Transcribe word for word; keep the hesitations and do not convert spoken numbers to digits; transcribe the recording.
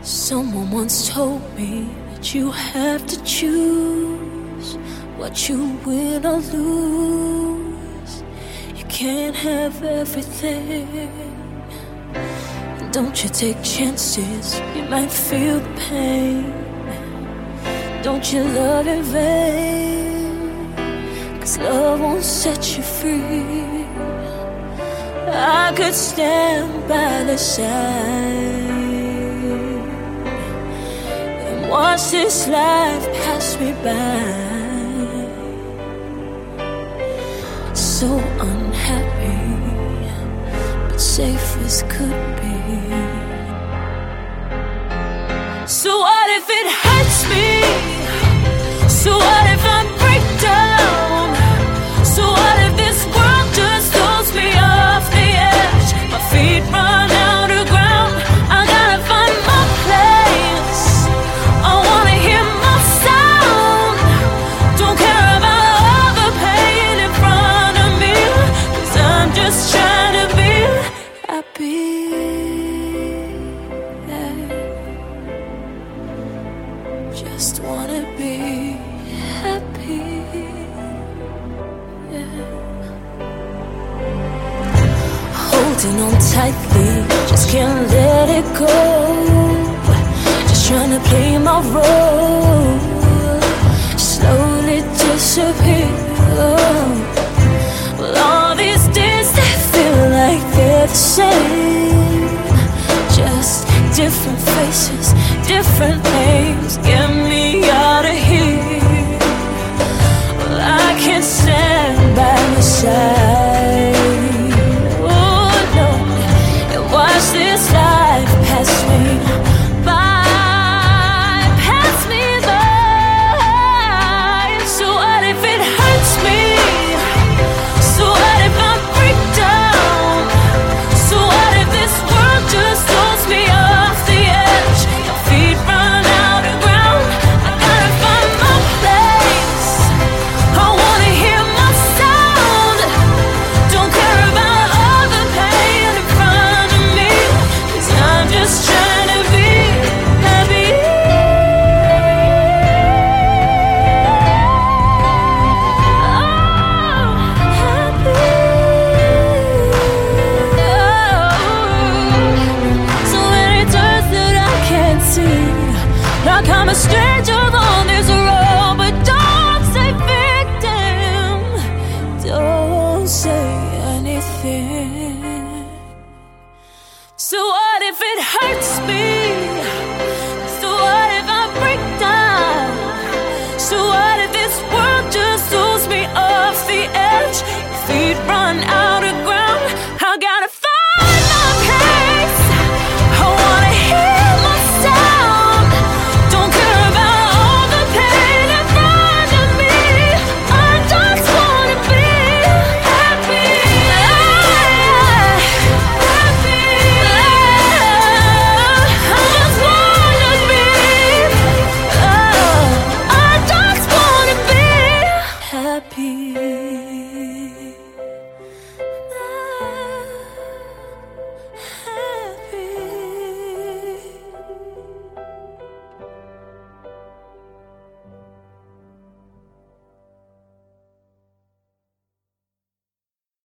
Someone once told me that you have to choose what you win or lose. You can't have everything. Don't you take chances, you might feel the pain. Don't you love in vain, 'cause love won't set you free. I could stand by the side and watch this life pass me by. So unhappy, but safe as could be. So what if it hurts me? So what if I break down? So what if this world just throws me off the edge? My feet run out of ground, I gotta find my place. I wanna hear my sound. Don't care about all the pain in front of me, 'cause I'm just trying to be happy. Just wanna be happy, yeah. Holding on tightly, just can't let it go. Just trying to play my role, slowly disappear. Well, all these days they feel like they're the same, just different faces, different names. Get me out of here. Well, I can't stand by my side, oh no, and watch this life pass me by, pass me by. So what if it hurts me? So what if I break down? So what if this world just throws me off the edge? My feet run out of ground, I gotta find my place. I wanna hear my sound. Don't care about all the pain in front of me, 'cause I'm just trying to be happy. Oh, happy. Oh. So many turns that I can't see, like I'm a stranger on this road. But don't say victim, don't say anything. So what if it hurts me? So what if I break down? So what if this world just throws me off the edge? Feet run out